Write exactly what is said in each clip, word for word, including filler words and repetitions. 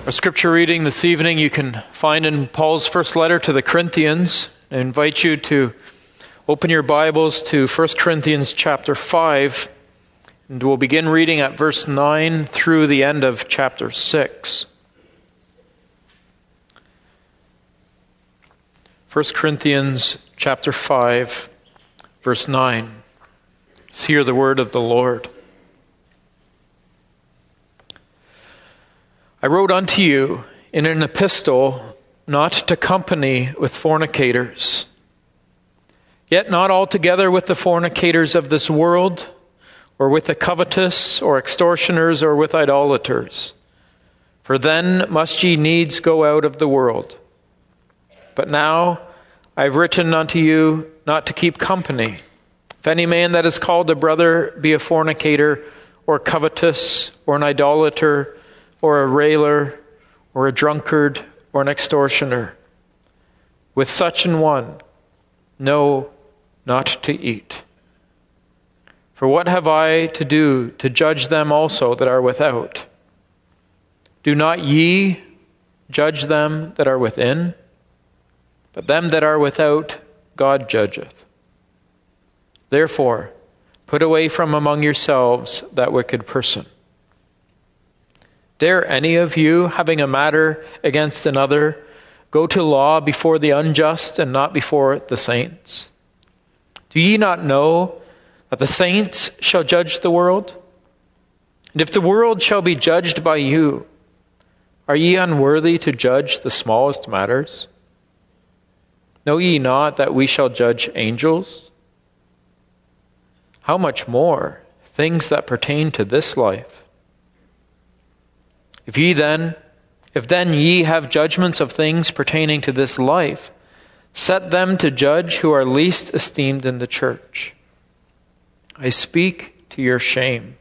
Our scripture reading this evening you can find in Paul's first letter to the Corinthians. I invite you to open your Bibles to First Corinthians chapter five, and we'll begin reading at verse nine through the end of chapter six. First Corinthians chapter five, verse nine. Let's hear the word of the Lord. I wrote unto you in an epistle not to company with fornicators, yet not altogether with the fornicators of this world, or with the covetous, or extortioners, or with idolaters. For then must ye needs go out of the world. But now I have written unto you not to keep company. If any man that is called a brother be a fornicator, or covetous, or an idolater, or a railer, or a drunkard, or an extortioner, with such an one, no, not to eat. For what have I to do to judge them also that are without? Do not ye judge them that are within? But them that are without, God judgeth. Therefore, put away from among yourselves that wicked person. Dare any of you, having a matter against another, go to law before the unjust and not before the saints? Do ye not know that the saints shall judge the world? And if the world shall be judged by you, are ye unworthy to judge the smallest matters? Know ye not that we shall judge angels? How much more things that pertain to this life? If ye then, if then ye have judgments of things pertaining to this life, set them to judge who are least esteemed in the church. I speak to your shame.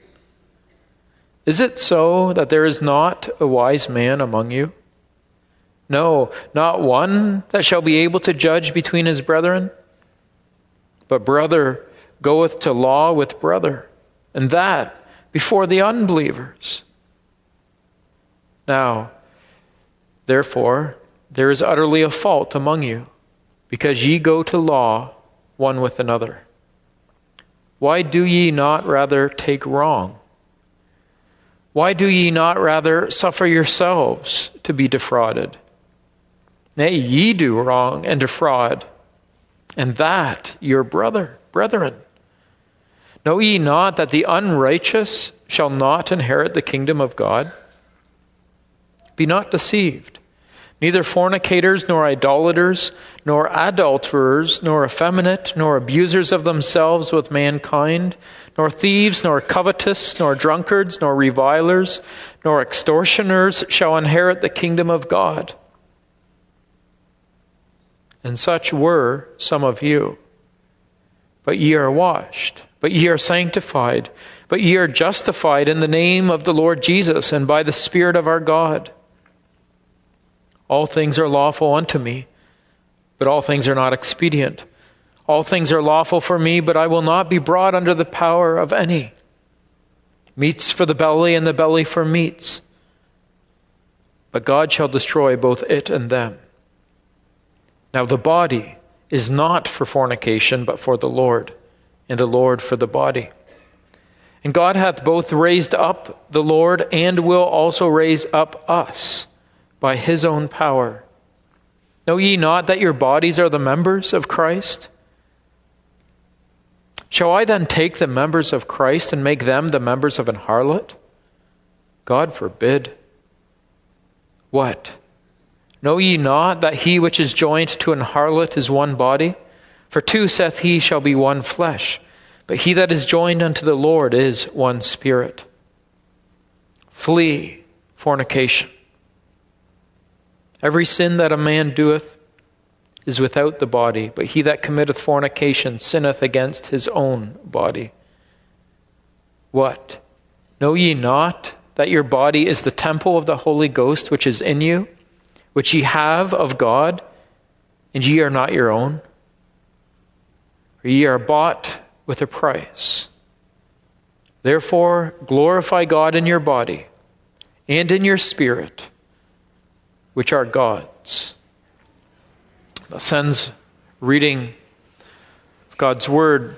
Is it so that there is not a wise man among you? No, not one that shall be able to judge between his brethren. But brother goeth to law with brother, and that before the unbelievers. Now, therefore, there is utterly a fault among you, because ye go to law one with another. Why do ye not rather take wrong? Why do ye not rather suffer yourselves to be defrauded? Nay, ye do wrong and defraud, and that your brother, brethren. Know ye not that the unrighteous shall not inherit the kingdom of God? Be not deceived. Neither fornicators, nor idolaters, nor adulterers, nor effeminate, nor abusers of themselves with mankind, nor thieves, nor covetous, nor drunkards, nor revilers, nor extortioners shall inherit the kingdom of God. And such were some of you. But ye are washed, but ye are sanctified, but ye are justified in the name of the Lord Jesus and by the Spirit of our God. All things are lawful unto me, but all things are not expedient. All things are lawful for me, but I will not be brought under the power of any. Meats for the belly, and the belly for meats. But God shall destroy both it and them. Now the body is not for fornication, but for the Lord, and the Lord for the body. And God hath both raised up the Lord, and will also raise up us by his own power. Know ye not that your bodies are the members of Christ? Shall I then take the members of Christ and make them the members of an harlot? God forbid. What? Know ye not that he which is joined to an harlot is one body? For two, saith he, shall be one flesh. But he that is joined unto the Lord is one spirit. Flee fornication. Every sin that a man doeth is without the body, but he that committeth fornication sinneth against his own body. What? Know ye not that your body is the temple of the Holy Ghost which is in you, which ye have of God, and ye are not your own? For ye are bought with a price. Therefore, glorify God in your body and in your spirit, which are God's. That ends reading of God's Word.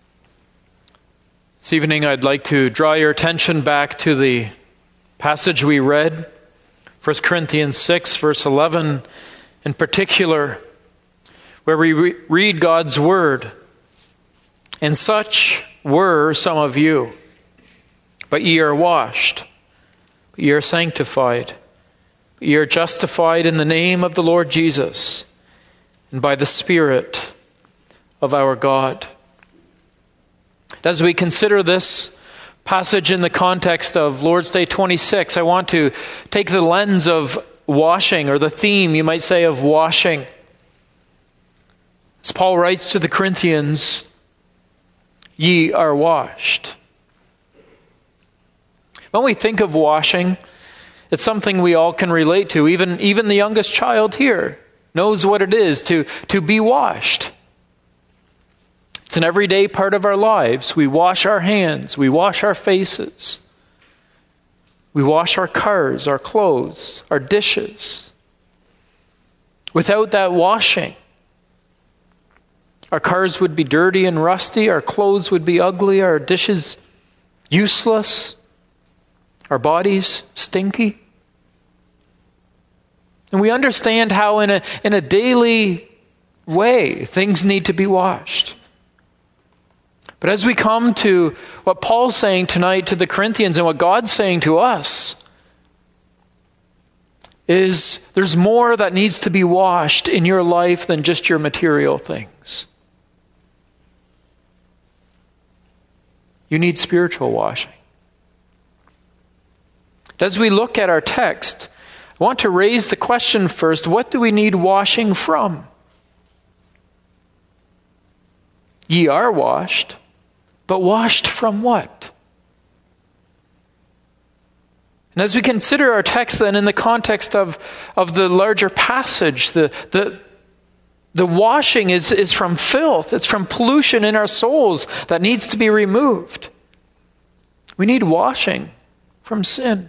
This evening I'd like to draw your attention back to the passage we read, First Corinthians six, verse eleven in particular, where we re- read God's Word. And such were some of you, but ye are washed, but ye are sanctified, but ye are justified in the name of the Lord Jesus, and by the Spirit of our God. As we consider this passage in the context of Lord's Day twenty-six, I want to take the lens of washing, or the theme, you might say, of washing. As Paul writes to the Corinthians, ye are washed. When we think of washing, it's something we all can relate to. Even, even the youngest child here knows what it is to, to be washed. It's an everyday part of our lives. We wash our hands. We wash our faces. We wash our cars, our clothes, our dishes. Without that washing, our cars would be dirty and rusty, our clothes would be ugly, our dishes useless, our bodies stinky. And we understand how in a, in a daily way things need to be washed. But as we come to what Paul's saying tonight to the Corinthians and what God's saying to us, is there's more that needs to be washed in your life than just your material things. You need spiritual washing. As we look at our text, I want to raise the question first, what do we need washing from? Ye are washed, but washed from what? And as we consider our text then in the context of, of the larger passage, the, the, the washing is, is from filth. It's from pollution in our souls that needs to be removed. We need washing from sin.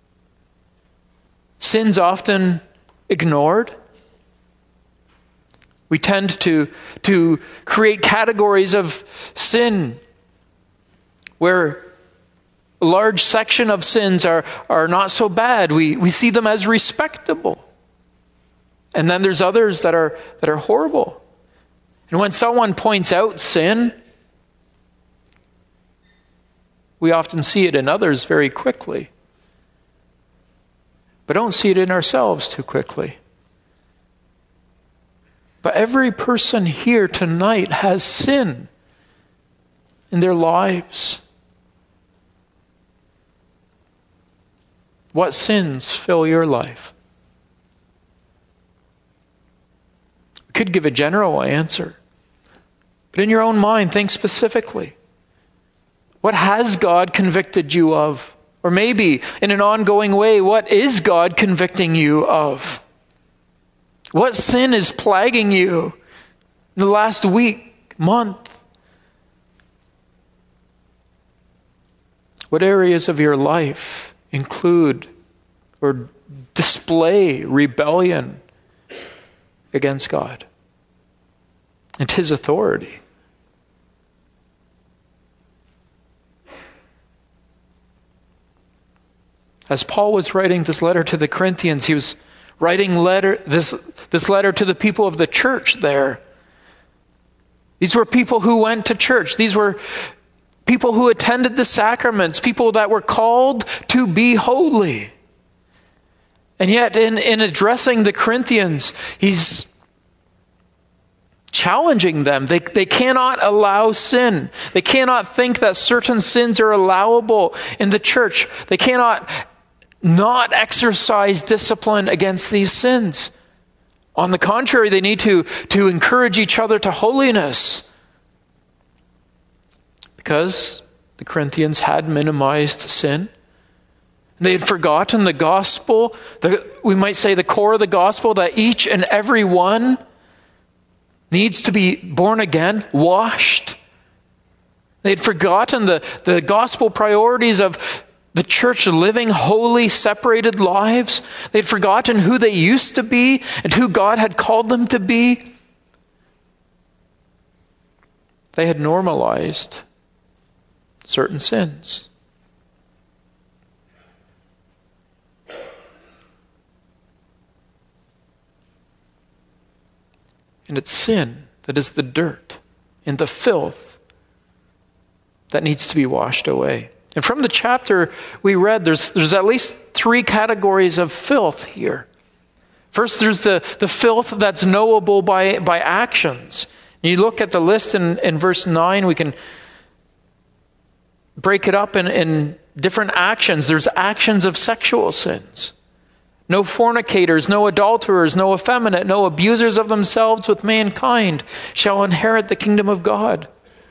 Sin's often ignored. We tend to, to create categories of sin where a large section of sins are, are not so bad. We, we see them as respectable. And then there's others that are, that are horrible. And when someone points out sin, we often see it in others very quickly, but don't see it in ourselves too quickly. But every person here tonight has sin in their lives. What sins fill your life? We could give a general answer, but in your own mind, think specifically. What has God convicted you of? Or maybe, in an ongoing way, what is God convicting you of? What sin is plaguing you in the last week, month? What areas of your life include or display rebellion against God and His authority? As Paul was writing this letter to the Corinthians, he was writing letter this, this letter to the people of the church there. These were people who went to church. These were people who attended the sacraments, people that were called to be holy. And yet in, in addressing the Corinthians, he's challenging them. They, they cannot allow sin. They cannot think that certain sins are allowable in the church. They cannot not exercise discipline against these sins. On the contrary, they need to, to encourage each other to holiness. Because the Corinthians had minimized sin. They had forgotten the gospel, the, we might say the core of the gospel, that each and every one needs to be born again, washed. They had forgotten the, the gospel priorities of the church living holy, separated lives. They'd forgotten who they used to be and who God had called them to be. They had normalized certain sins. And it's sin that is the dirt and the filth that needs to be washed away. And from the chapter we read, there's, there's at least three categories of filth here. First, there's the, the filth that's knowable by, by actions. You look at the list in, in verse nine, we can break it up in, in different actions. There's actions of sexual sins. No fornicators, no adulterers, no effeminate, no abusers of themselves with mankind shall inherit the kingdom of God.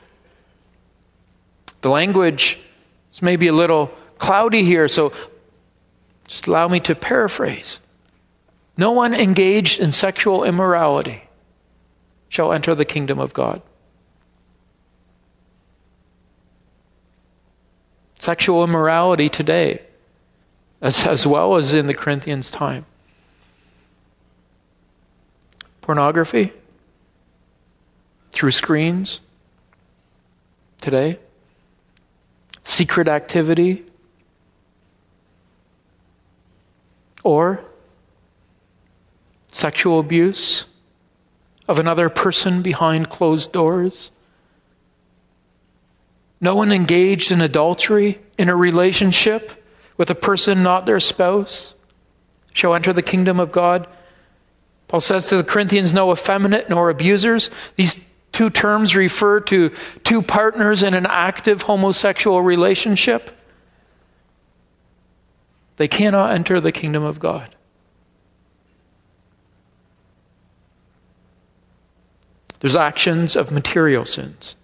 The language is maybe a little cloudy here, so just allow me to paraphrase. No one engaged in sexual immorality shall enter the kingdom of God. Sexual immorality today, as, as well as in the Corinthians' time. Pornography through screens today. Secret activity. Or sexual abuse of another person behind closed doors. No one engaged in adultery in a relationship with a person not their spouse shall enter the kingdom of God. Paul says to the Corinthians, no effeminate nor abusers. These two terms refer to two partners in an active homosexual relationship. They cannot enter the kingdom of God. There's actions of material sins.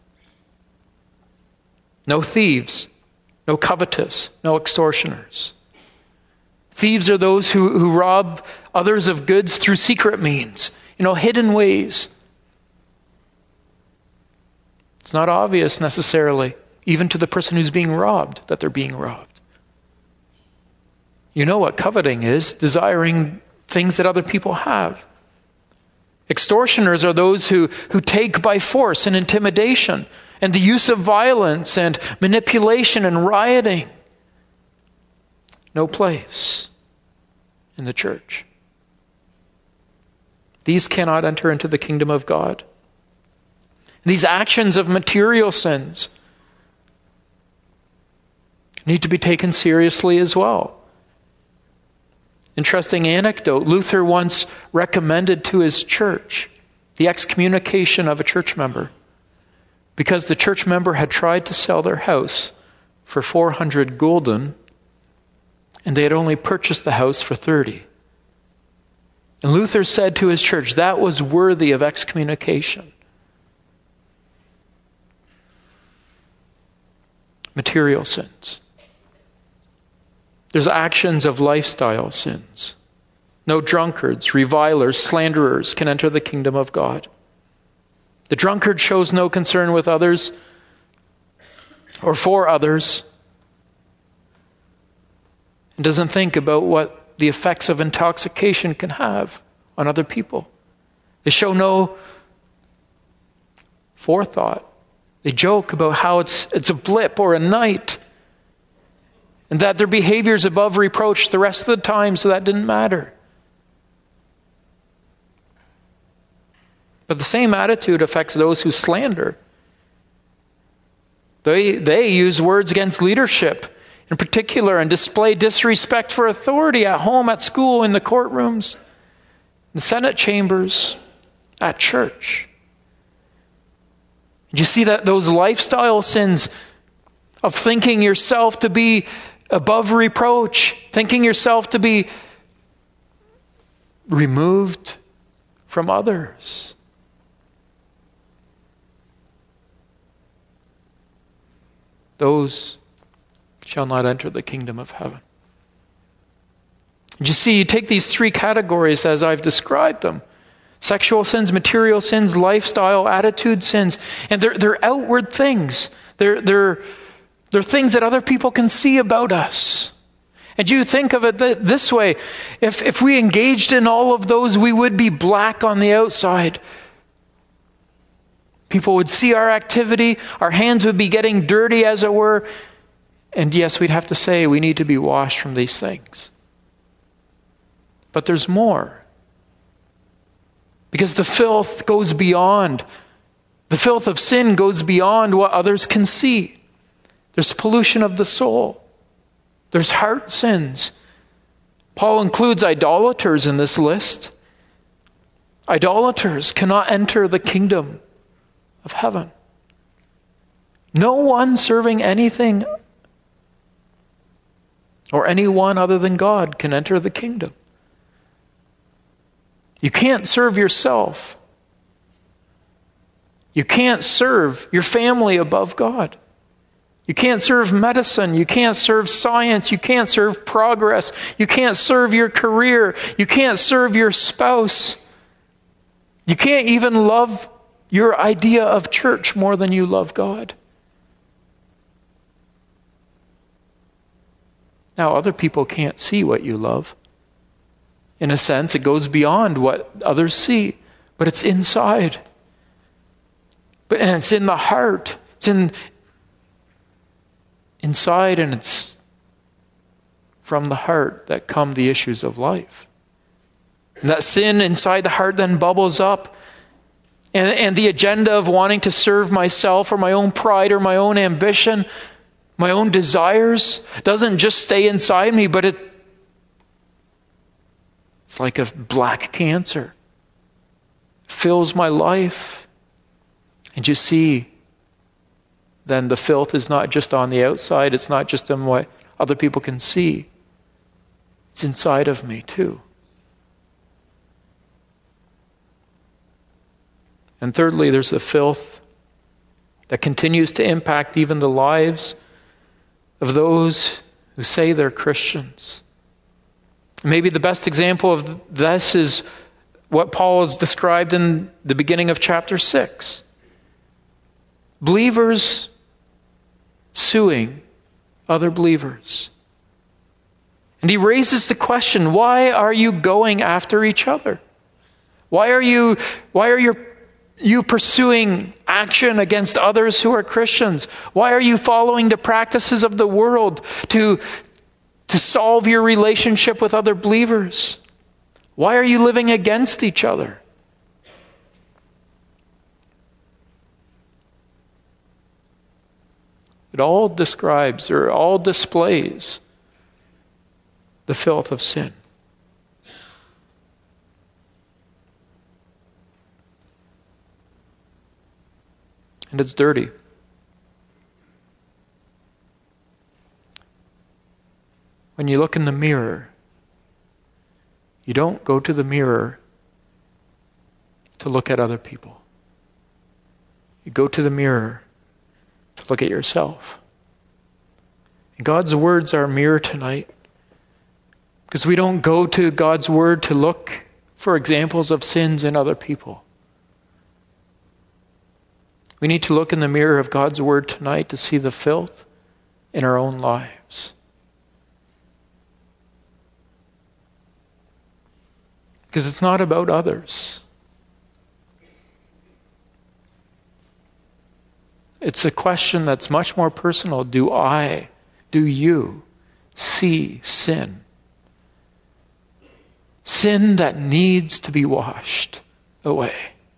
No thieves, no covetous, no extortioners. Thieves are those who, who rob others of goods through secret means, you know, hidden ways. It's not obvious necessarily, even to the person who's being robbed, that they're being robbed. You know what coveting is, desiring things that other people have. Extortioners are those who, who take by force and intimidation and the use of violence and manipulation and rioting. No place in the church. These cannot enter into the kingdom of God. These actions of material sins need to be taken seriously as well. Interesting anecdote. Luther once recommended to his church the excommunication of a church member because the church member had tried to sell their house for four hundred gulden and they had only purchased the house for thirty. And Luther said to his church, that was worthy of excommunication. Material sins. There's actions of lifestyle sins. No drunkards, revilers, slanderers can enter the kingdom of God. The drunkard shows no concern with others or for others and doesn't think about what the effects of intoxication can have on other people. They show no forethought. They joke about how it's it's a blip or a night, and that their behavior is above reproach the rest of the time, so that didn't matter. But the same attitude affects those who slander. They, they use words against leadership in particular and display disrespect for authority at home, at school, in the courtrooms, in the Senate chambers, at church. You see that those lifestyle sins of thinking yourself to be above reproach, thinking yourself to be removed from others. Those shall not enter the kingdom of heaven. You see, you take these three categories as I've described them. Sexual sins, material sins, lifestyle, attitude sins. And they're, they're outward things. They're, they're They're things that other people can see about us. And you think of it th- this way. If, if we engaged in all of those, we would be black on the outside. People would see our activity. Our hands would be getting dirty, as it were. And yes, we'd have to say we need to be washed from these things. But there's more. Because the filth goes beyond. The filth of sin goes beyond what others can see. There's pollution of the soul. There's heart sins. Paul includes idolaters in this list. Idolaters cannot enter the kingdom of heaven. No one serving anything or anyone other than God can enter the kingdom. You can't serve yourself. You can't serve your family above God. You can't serve medicine. You can't serve science. You can't serve progress. You can't serve your career. You can't serve your spouse. You can't even love your idea of church more than you love God. Now, other people can't see what you love. In a sense, it goes beyond what others see, but it's inside. But and it's in the heart. It's in inside, and it's from the heart that come the issues of life. And that sin inside the heart then bubbles up. And, and the agenda of wanting to serve myself or my own pride or my own ambition, my own desires, doesn't just stay inside me, but it it's like a black cancer. It fills my life. And you see, then the filth is not just on the outside. It's not just in what other people can see. It's inside of me too. And thirdly, there's the filth that continues to impact even the lives of those who say they're Christians. Maybe the best example of this is what Paul has described in the beginning of chapter six. Believers suing other believers. And he raises the question, why are you going after each other? Why are you, why are you, you pursuing action against others who are Christians? Why are you following the practices of the world to, to solve your relationship with other believers? Why are you living against each other? It all describes or all displays the filth of sin. And it's dirty. When you look in the mirror, you don't go to the mirror to look at other people. You go to the mirror to look at yourself. And God's words are a mirror tonight, because we don't go to God's word to look for examples of sins in other people. We need to look in the mirror of God's word tonight to see the filth in our own lives. Because it's not about others. It's a question that's much more personal. Do I, do you see sin? Sin that needs to be washed away.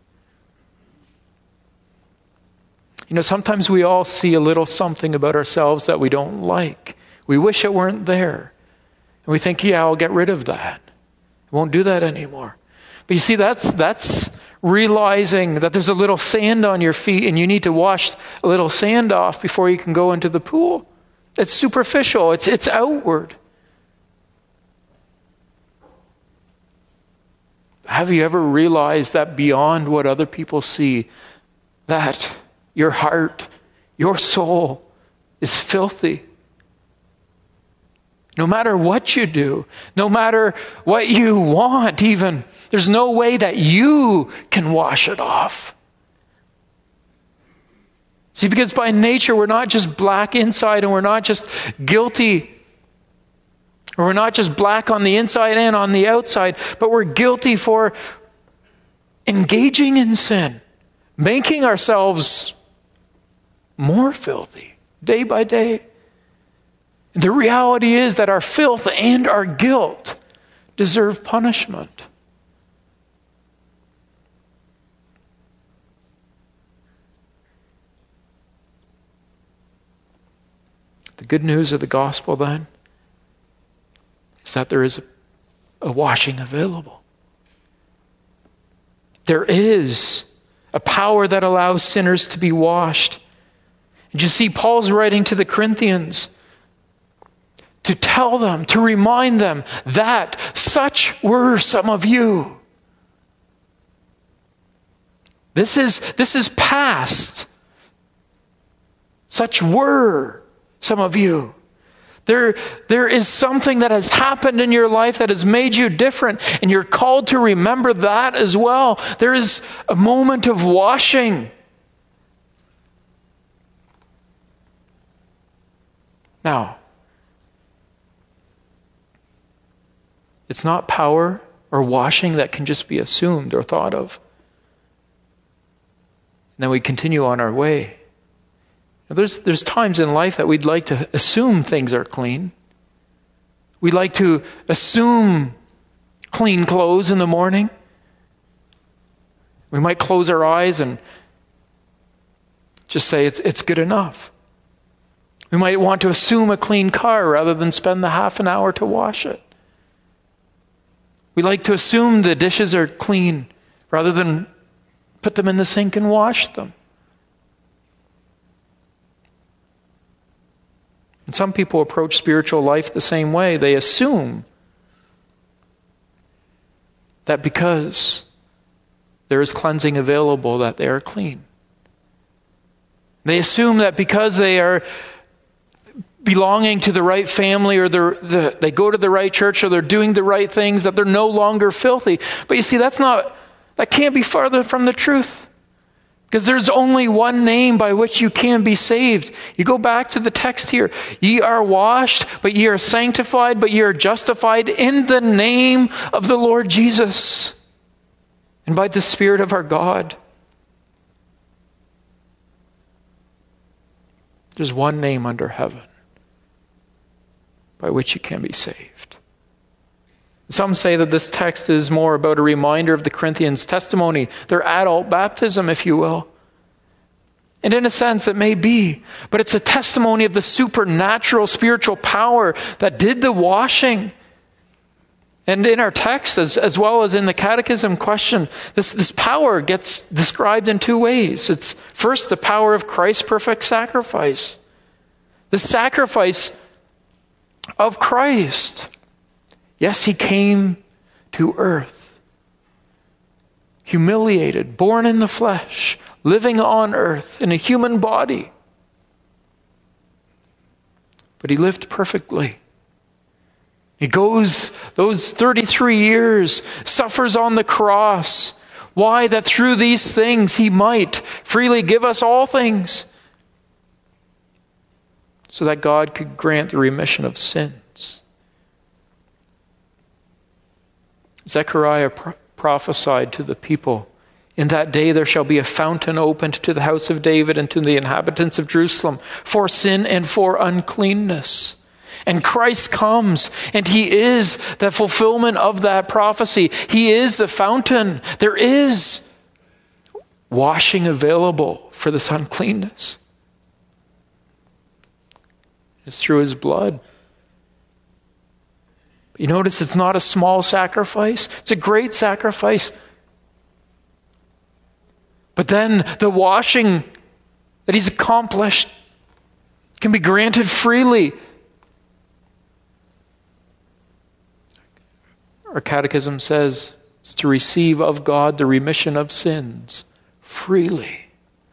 You know, sometimes we all see a little something about ourselves that we don't like. We wish it weren't there. And we think, yeah, I'll get rid of that. I won't do that anymore. But you see, that's that's realizing that there's a little sand on your feet and you need to wash a little sand off before you can go into the pool. It's superficial. It's it's outward. Have you ever realized that beyond what other people see, that your heart, your soul is filthy? No matter what you do, no matter what you want even, there's no way that you can wash it off. See, because by nature we're not just black inside and we're not just guilty, or we're not just black on the inside and on the outside, but we're guilty for engaging in sin, making ourselves more filthy day by day. The reality is that our filth and our guilt deserve punishment. The good news of the gospel then is that there is a washing available. There is a power that allows sinners to be washed. And you see, Paul's writing to the Corinthians to tell them, to remind them that such were some of you. This is, this is past. Such were some of you. There, there is something that has happened in your life that has made you different, and you're called to remember that as well. There is a moment of washing. Now, it's not power or washing that can just be assumed or thought of. And then we continue on our way. Now, there's, there's times in life that we'd like to assume things are clean. We like to assume clean clothes in the morning. We might close our eyes and just say it's, it's good enough. We might want to assume a clean car rather than spend the half an hour to wash it. We like to assume the dishes are clean rather than put them in the sink and wash them. And some people approach spiritual life the same way. They assume that because there is cleansing available, that they are clean. They assume that because they are belonging to the right family, or the, they go to the right church, or they're doing the right things, that they're no longer filthy. But you see, that's not, that can't be farther from the truth. Because there's only one name by which you can be saved. You go back to the text here. Ye are washed, but ye are sanctified, but ye are justified in the name of the Lord Jesus and by the Spirit of our God. There's one name under heaven by which you can be saved. Some say that this text is more about a reminder of the Corinthians' testimony, their adult baptism, if you will. And in a sense, it may be, but it's a testimony of the supernatural spiritual power that did the washing. And in our text, as, as well as in the catechism question, this, this power gets described in two ways. It's first the power of Christ's perfect sacrifice. The sacrifice of Christ. Yes, he came to earth, humiliated, born in the flesh, living on earth in a human body. But he lived perfectly. He goes those thirty-three years, suffers on the cross. Why? That through these things he might freely give us all things, so that God could grant the remission of sins. Zechariah pro- prophesied to the people, in that day there shall be a fountain opened to the house of David and to the inhabitants of Jerusalem for sin and for uncleanness. And Christ comes, and he is the fulfillment of that prophecy. He is the fountain. There is washing available for this uncleanness. It's through his blood. You notice it's not a small sacrifice. It's a great sacrifice. But then the washing that he's accomplished can be granted freely. Our catechism says it's to receive of God the remission of sins freely.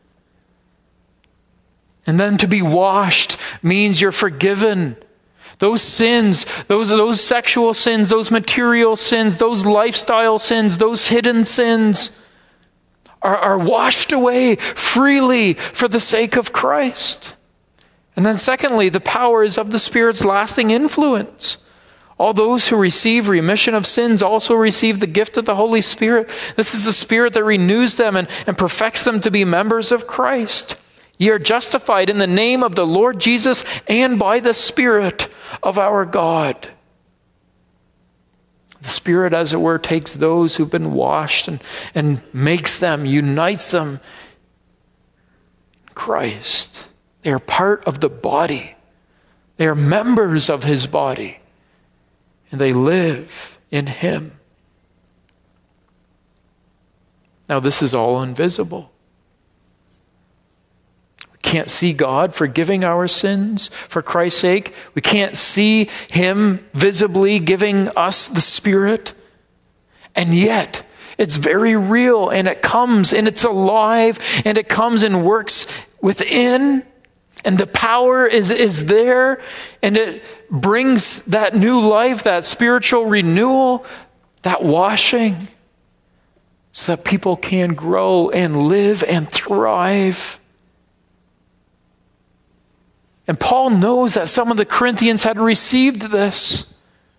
And then to be washed means you're forgiven. Those sins, those, those sexual sins, those material sins, those lifestyle sins, those hidden sins are, are washed away freely for the sake of Christ. And then secondly, the power is of the Spirit's lasting influence. All those who receive remission of sins also receive the gift of the Holy Spirit. This is the Spirit that renews them and, and perfects them to be members of Christ. Ye are justified in the name of the Lord Jesus and by the Spirit of our God. The Spirit, as it were, takes those who've been washed and, and makes them, unites them in Christ. They are part of the body. They are members of his body. And they live in him. Now, this is all invisible. We can't see God forgiving our sins for Christ's sake. We can't see him visibly giving us the Spirit. And yet, it's very real, and it comes, and it's alive, and it comes and works within. And the power is, is there, and it brings that new life, that spiritual renewal, that washing, so that people can grow and live and thrive. And Paul knows that some of the Corinthians had received this.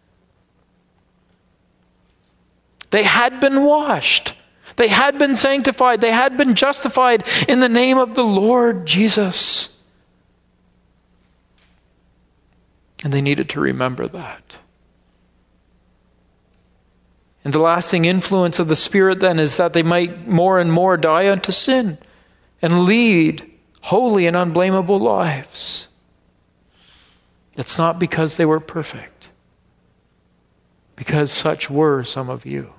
They had been washed. They had been sanctified. They had been justified in the name of the Lord Jesus. And they needed to remember that. And the lasting influence of the Spirit then is that they might more and more die unto sin and lead holy and unblameable lives. It's not because they were perfect, because such were some of you.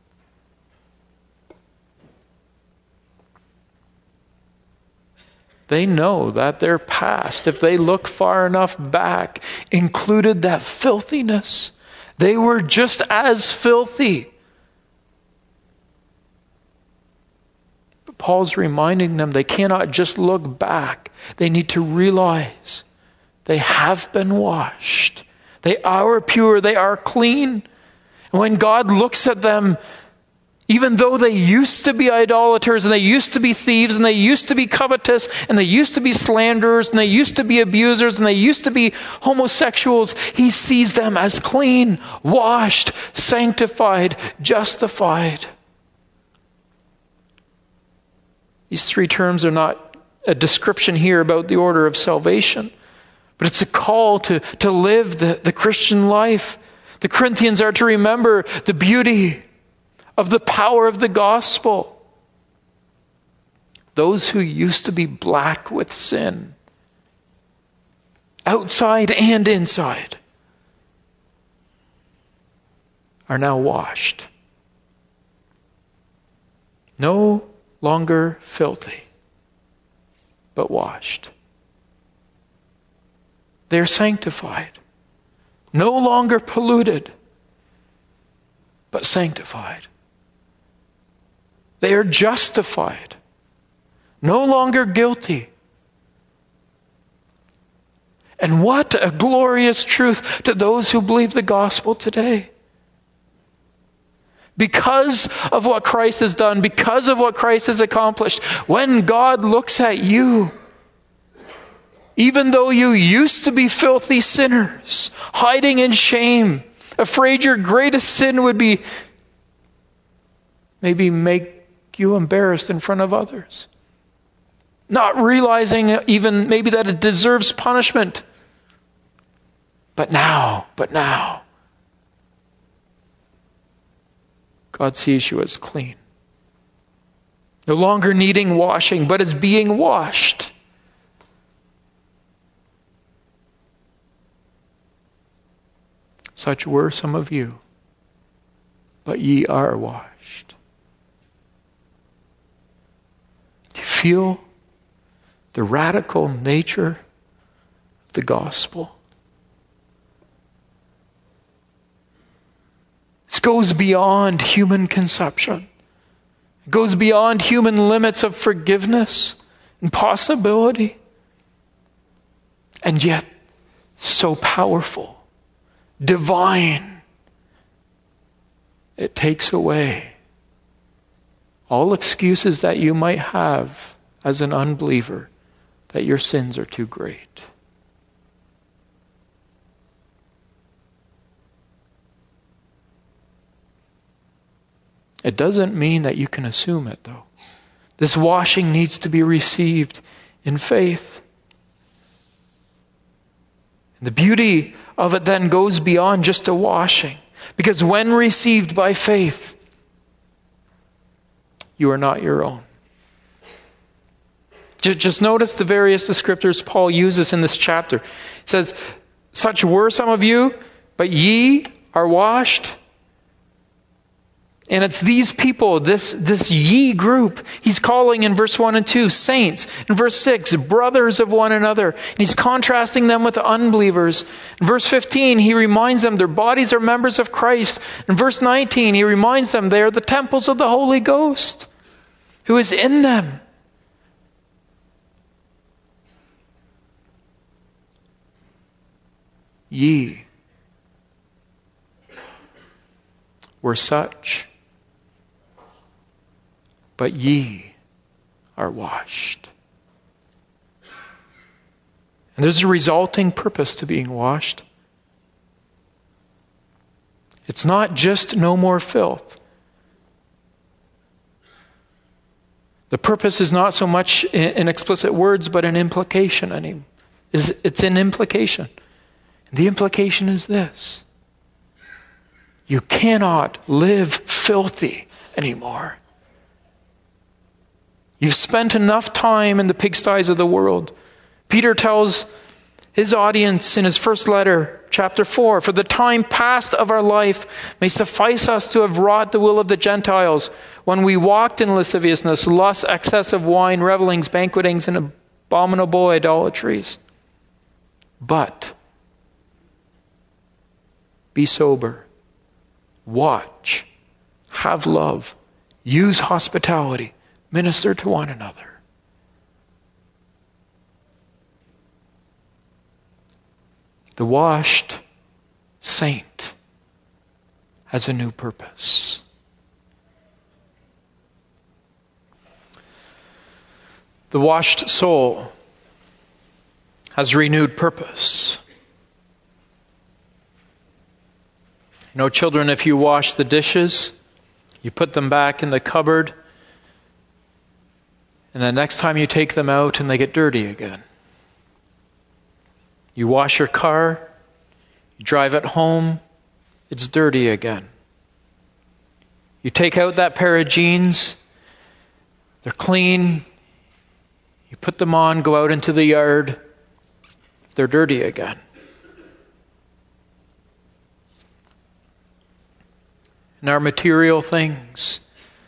They know that their past, if they look far enough back, included that filthiness. They were just as filthy. But Paul's reminding them they cannot just look back. They need to realize they have been washed. They are pure. They are clean. And when God looks at them, even though they used to be idolaters, and they used to be thieves, and they used to be covetous, and they used to be slanderers, and they used to be abusers, and they used to be homosexuals, he sees them as clean, washed, sanctified, justified. These three terms are not a description here about the order of salvation, but it's a call to, to live the, the Christian life. The Corinthians are to remember the beauty of the power of the gospel. Those who used to be black with sin, outside and inside, are now washed. No longer filthy, but washed. They're sanctified. No longer polluted, but sanctified. They are justified, no longer guilty. And what a glorious truth to those who believe the gospel today. Because of what Christ has done, because of what Christ has accomplished, when God looks at you, even though you used to be filthy sinners, hiding in shame, afraid your greatest sin would be maybe make you embarrassed in front of others, not realizing even maybe that it deserves punishment. But now, but now, God sees you as clean, no longer needing washing, but as being washed. Such were some of you, but ye are washed. Do you feel the radical nature of the gospel? This goes beyond human conception. It goes beyond human limits of forgiveness and possibility. And yet, so powerful, divine. It takes away all excuses that you might have as an unbeliever that your sins are too great. It doesn't mean that you can assume it, though. This washing needs to be received in faith. And the beauty of it then goes beyond just a washing. Because when received by faith, you are not your own. Just notice the various descriptors Paul uses in this chapter. He says, such were some of you, but ye are washed. And it's these people, this, this ye group, he's calling in verse one and two, saints. In verse six, brothers of one another. And he's contrasting them with the unbelievers. In verse fifteen, he reminds them their bodies are members of Christ. In verse nineteen, he reminds them they are the temples of the Holy Ghost, who is in them. Ye were such, but ye are washed. And there's a resulting purpose to being washed. It's not just no more filth. The purpose is not so much in explicit words, but in implication. I mean, it's in implication. The implication is this: you cannot live filthy anymore. You've spent enough time in the pigsties of the world. Peter tells his audience in his first letter, chapter four, for the time past of our life may suffice us to have wrought the will of the Gentiles when we walked in lasciviousness, lust, excess of wine, revelings, banquetings, and abominable idolatries. But be sober, watch, have love, use hospitality, minister to one another. The washed saint has a new purpose. The washed soul has renewed purpose. You know, children, if you wash the dishes, you put them back in the cupboard, and the next time you take them out and they get dirty again. You wash your car, you drive it home, it's dirty again. You take out that pair of jeans, they're clean, you put them on, go out into the yard, they're dirty again. And our material things,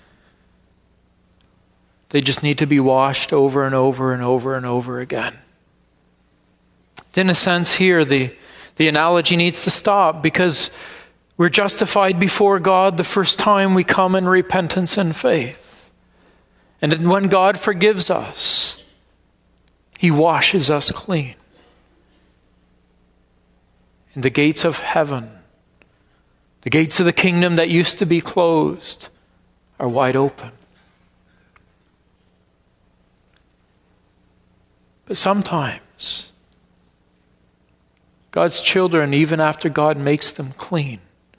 they just need to be washed over and over and over and over again. In a sense here, the, the analogy needs to stop because we're justified before God the first time we come in repentance and faith. And when God forgives us, He washes us clean. And the gates of heaven, the gates of the kingdom that used to be closed, are wide open. But sometimes, God's children, even after God makes them clean,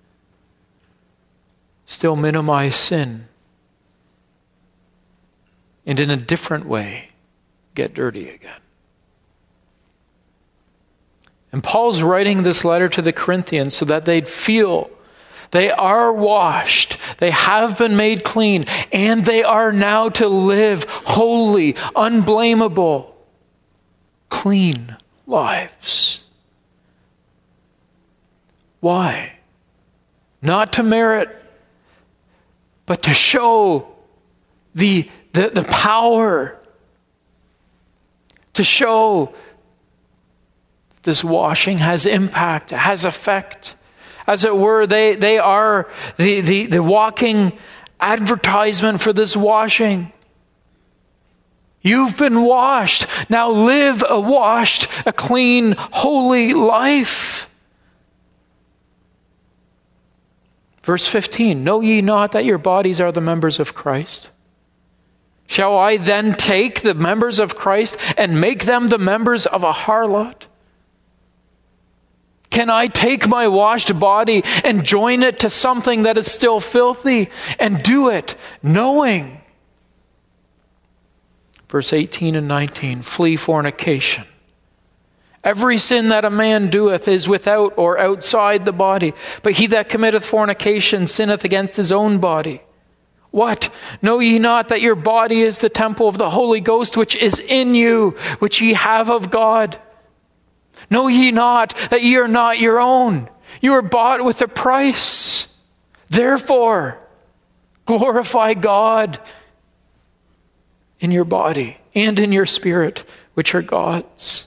still minimize sin and in a different way get dirty again. And Paul's writing this letter to the Corinthians so that they'd feel they are washed, they have been made clean, and they are now to live holy, unblameable, clean lives. Why? Not to merit, but to show the, the, the power, to show this washing has impact, has effect. As it were, they, they are the, the, the walking advertisement for this washing. You've been washed. Now live a washed, a clean, holy life. Verse fifteen, know ye not that your bodies are the members of Christ? Shall I then take the members of Christ and make them the members of a harlot? Can I take my washed body and join it to something that is still filthy and do it knowing? Verse eighteen and nineteen, flee fornication. Every sin that a man doeth is without or outside the body, but he that committeth fornication sinneth against his own body. What? Know ye not that your body is the temple of the Holy Ghost which is in you, which ye have of God? Know ye not that ye are not your own? You are bought with a price. Therefore, glorify God in your body and in your spirit, which are God's.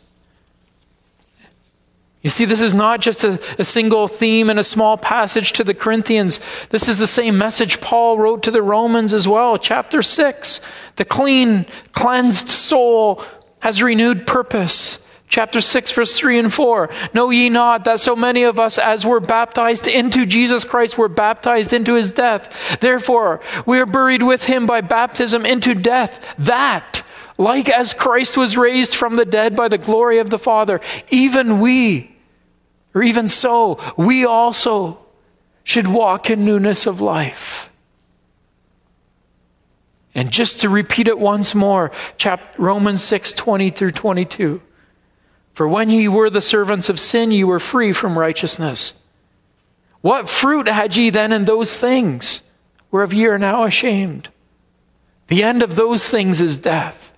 You see, this is not just a, a single theme in a small passage to the Corinthians. This is the same message Paul wrote to the Romans as well. Chapter six, the clean, cleansed soul has renewed purpose. Chapter six, verse three and four. Know ye not that so many of us as were baptized into Jesus Christ were baptized into his death? Therefore, we are buried with him by baptism into death, that, like as Christ was raised from the dead by the glory of the Father, even we, or even so, we also should walk in newness of life. And just to repeat it once more, chapter, Romans six, twenty through twenty-two. For when ye were the servants of sin, ye were free from righteousness. What fruit had ye then in those things, whereof ye are now ashamed? The end of those things is death.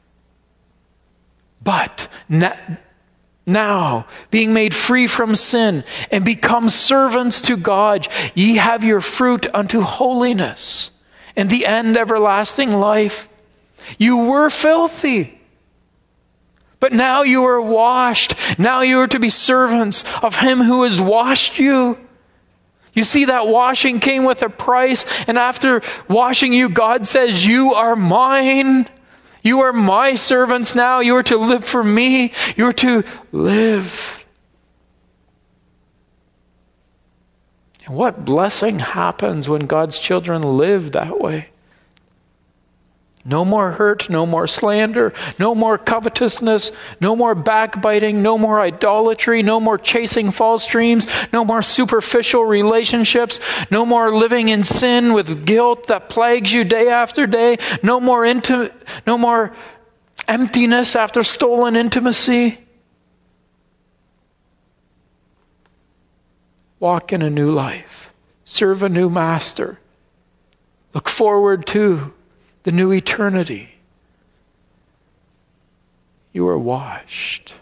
But now, being made free from sin and become servants to God, ye have your fruit unto holiness, and the end everlasting life. You were filthy, but now you are washed. Now you are to be servants of him who has washed you. You see, that washing came with a price, and after washing you, God says, you are mine. You are my servants now. You are to live for me. You are to live. And what blessing happens when God's children live that way? No more hurt, no more slander, no more covetousness, no more backbiting, no more idolatry, no more chasing false dreams, no more superficial relationships, no more living in sin with guilt that plagues you day after day, no more inti- no more emptiness after stolen intimacy. Walk in a new life. Serve a new master. Look forward to the new eternity. You are washed.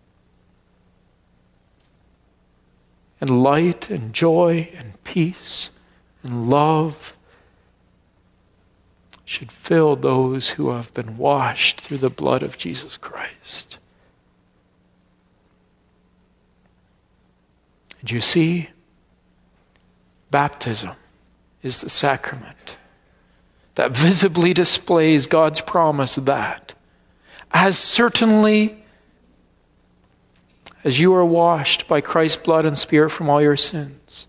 And light and joy and peace and love should fill those who have been washed through the blood of Jesus Christ. And you see, baptism is the sacrament that visibly displays God's promise that as certainly as you are washed by Christ's blood and Spirit from all your sins,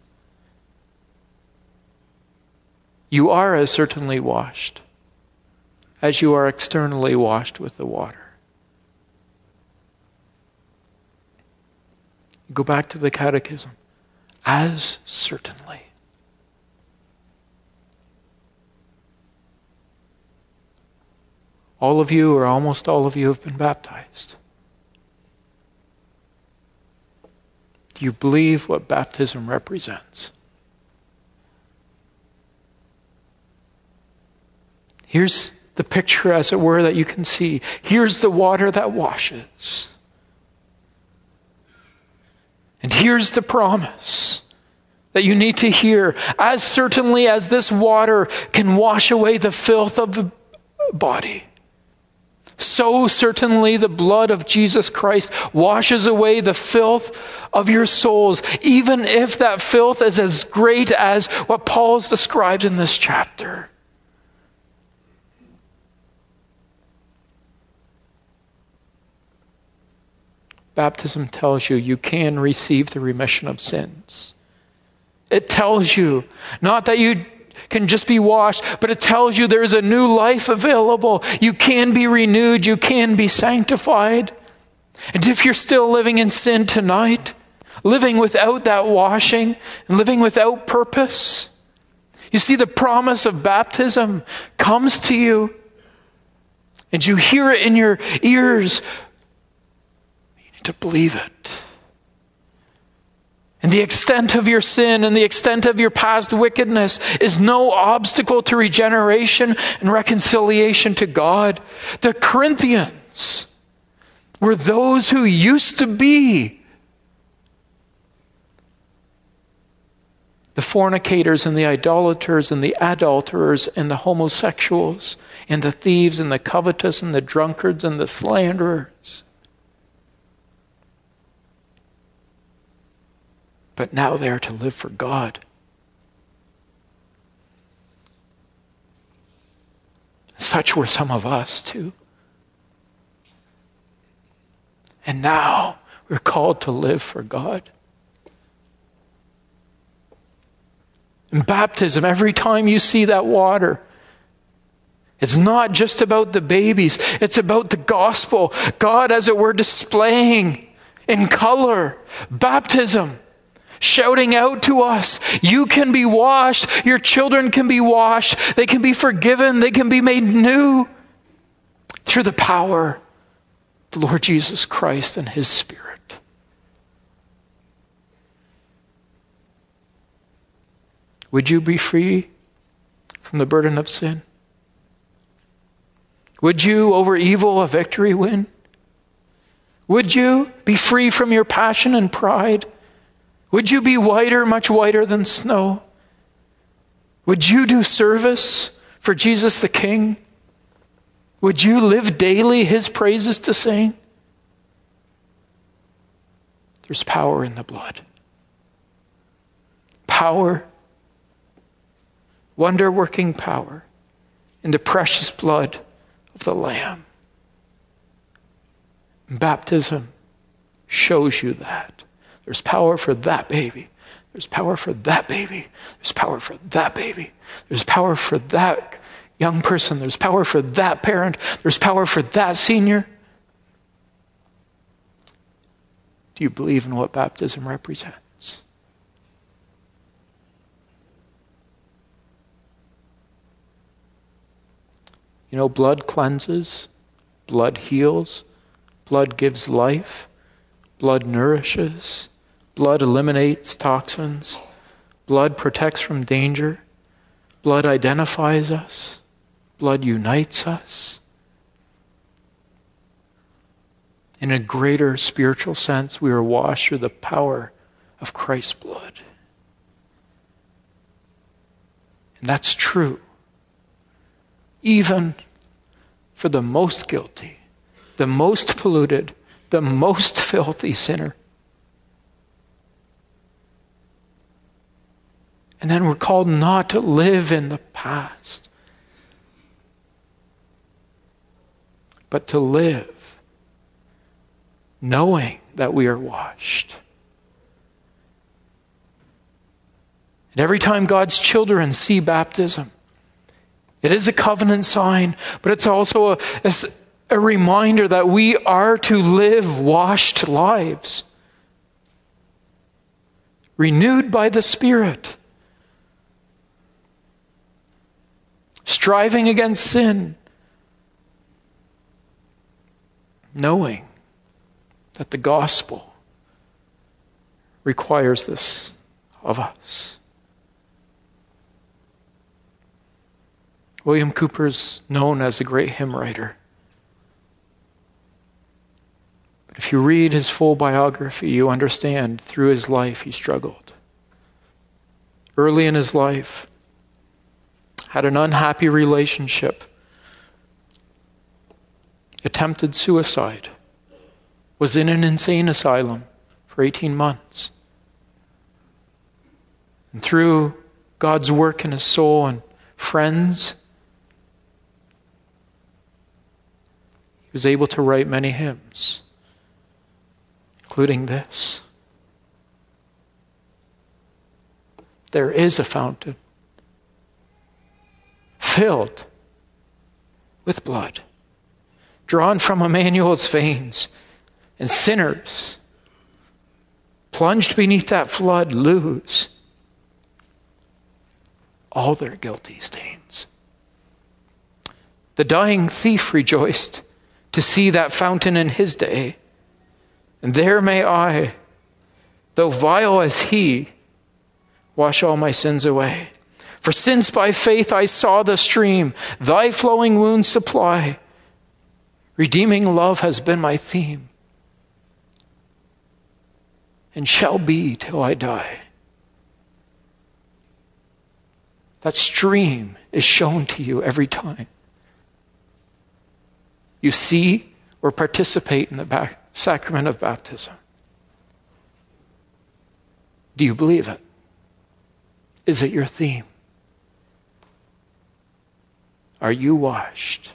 you are as certainly washed as you are externally washed with the water. Go back to the Catechism. As certainly. All of you, or almost all of you, have been baptized. Do you believe what baptism represents? Here's the picture, as it were, that you can see. Here's the water that washes. And here's the promise that you need to hear. As certainly as this water can wash away the filth of the body, so certainly the blood of Jesus Christ washes away the filth of your souls, even if that filth is as great as what Paul's described in this chapter. Baptism tells you you can receive the remission of sins. It tells you not that you can just be washed, but it tells you there's a new life available. You can be renewed. You can be sanctified. And if you're still living in sin tonight, living without that washing and living without purpose, you see, the promise of baptism comes to you and you hear it in your ears. You need to believe it. And the extent of your sin and the extent of your past wickedness is no obstacle to regeneration and reconciliation to God. The Corinthians were those who used to be the fornicators and the idolaters and the adulterers and the homosexuals and the thieves and the covetous and the drunkards and the slanderers. But now they are to live for God. Such were some of us too. And now we're called to live for God. In baptism, every time you see that water, it's not just about the babies. It's about the gospel. God, as it were, displaying in color baptism, shouting out to us, you can be washed. Your children can be washed. They can be forgiven. They can be made new through the power of the Lord Jesus Christ and His Spirit. Would you be free from the burden of sin? Would you, over evil, a victory win? Would you be free from your passion and pride? Would you be whiter, much whiter than snow? Would you do service for Jesus the King? Would you live daily His praises to sing? There's power in the blood. Power, wonder-working power in the precious blood of the Lamb. Baptism shows you that. There's power for that baby. There's power for that baby. There's power for that baby. There's power for that young person. There's power for that parent. There's power for that senior. Do you believe in what baptism represents? You know, blood cleanses, blood heals, blood gives life, blood nourishes, blood eliminates toxins, blood protects from danger, blood identifies us, blood unites us. In a greater spiritual sense, we are washed through the power of Christ's blood. And that's true even for the most guilty, the most polluted, the most filthy sinner. And then we're called not to live in the past, but to live knowing that we are washed. And every time God's children see baptism, it is a covenant sign, but it's also a, a reminder that we are to live washed lives, renewed by the Spirit, striving against sin, knowing that the gospel requires this of us. William Cowper's known as a great hymn writer. But if you read his full biography, you understand through his life he struggled. Early in his life, had an unhappy relationship, attempted suicide, was in an insane asylum for eighteen months. And through God's work in his soul and friends, he was able to write many hymns, including this. There is a fountain filled with blood, drawn from Emmanuel's veins, and sinners plunged beneath that flood lose all their guilty stains. The dying thief rejoiced to see that fountain in his day, and there may I, though vile as he, wash all my sins away. For since by faith I saw the stream, thy flowing wounds supply, redeeming love has been my theme, and shall be till I die. That stream is shown to you every time you see or participate in the back, sacrament of baptism. Do you believe it? Is it your theme? Are you washed?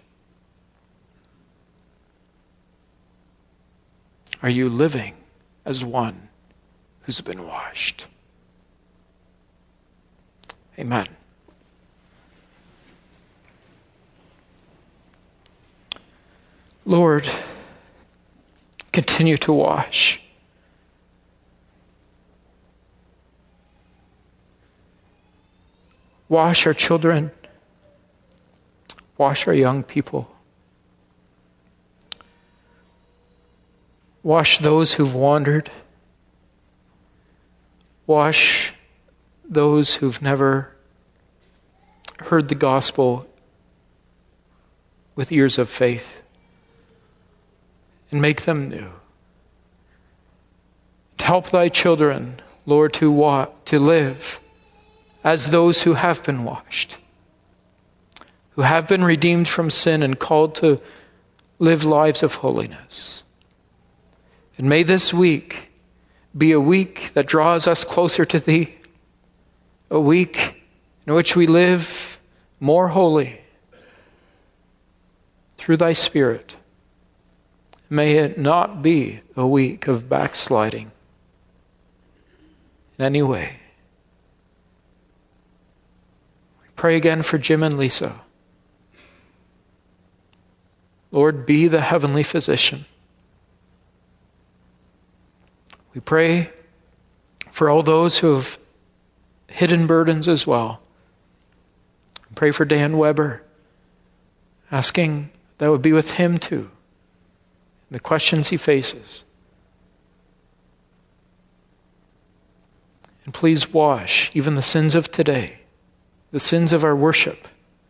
Are you living as one who's been washed? Amen. Lord, continue to wash. Wash our children. Wash our young people. Wash those who've wandered. Wash those who've never heard the gospel with ears of faith. And make them new. Help thy children, Lord, to wa- to live as those who have been washed, who have been redeemed from sin and called to live lives of holiness. And may this week be a week that draws us closer to thee, a week in which we live more holy through thy Spirit. May it not be a week of backsliding in any way. We pray again for Jim and Lisa. Lord, be the heavenly physician. We pray for all those who have hidden burdens as well. We pray for Dan Weber, asking that would be with him too. The questions he faces. And please wash even the sins of today, the sins of our worship,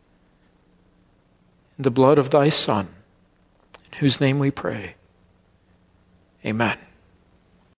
in the blood of thy Son, in whose name we pray. Amen.